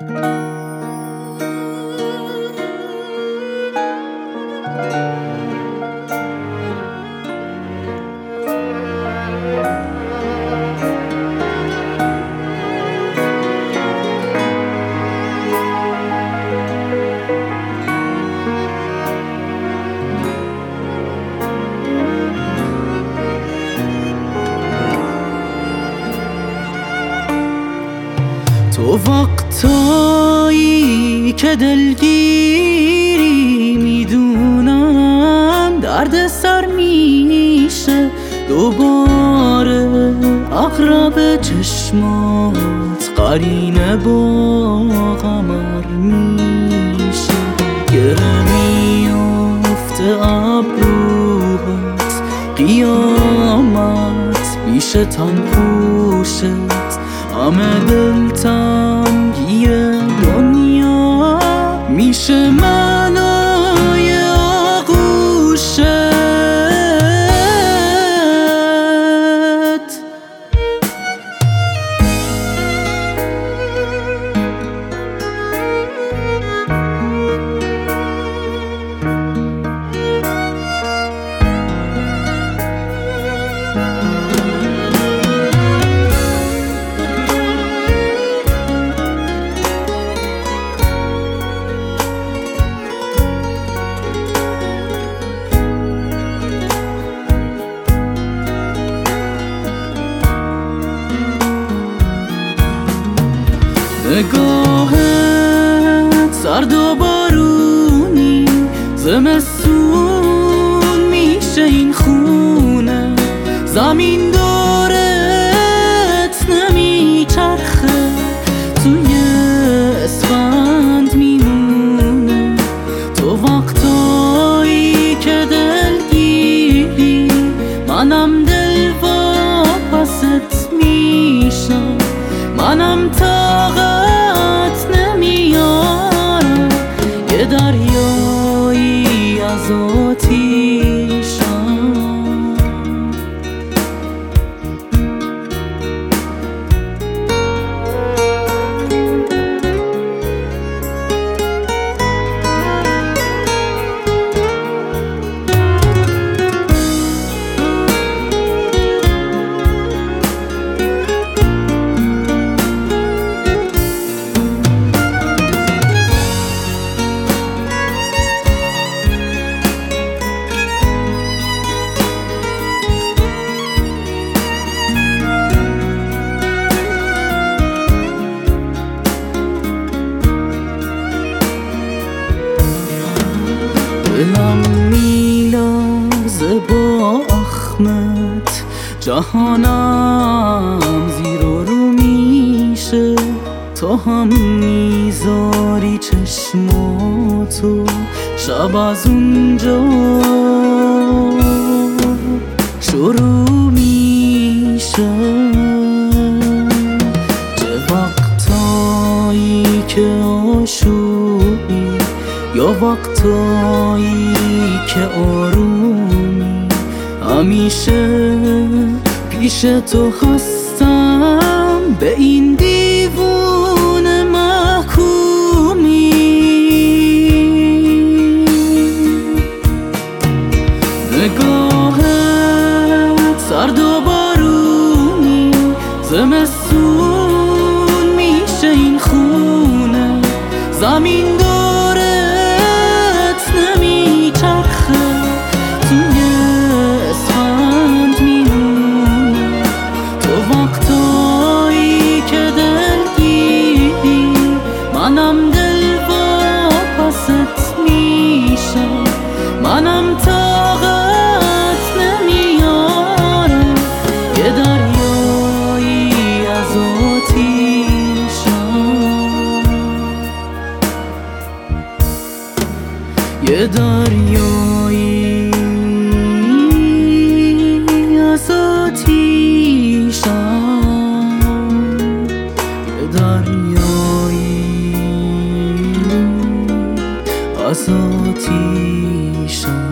تو وقتایی که دلگیری میدونم درد سر میشه دوباره اقرب چشمات قرینه با قمر میشه گره میافته ابروهات قیامت پیش تن پوشت همه دلتنگی دنیا میشه معنای آغوشت نگاهت سرد و بارونی زمستون میشه این خونه زمین دورت نمیچرخه توی اسفند میمونه تو وقتایی که دلگیری منم دل واپست میشم منم طاقت نمیارم یه دریایی از آتیشم دلم میلرزه با اخمت جهانم زیر و رو میشه تو هم میذاری چشماتو شب از اونجا شروع میشه چه وقتایی که آشوبی یا وقتایی که آرومی همیشه پیش تو هستم به این دیوونه محکومی نگاهت سرد و بارونی زمستون میشه این خونه زمین منم دل واپست میشم منم طاقت نمیارم یه دریایی از آتیشم یه دریایی از آتیشم یه دریایی از آتیشم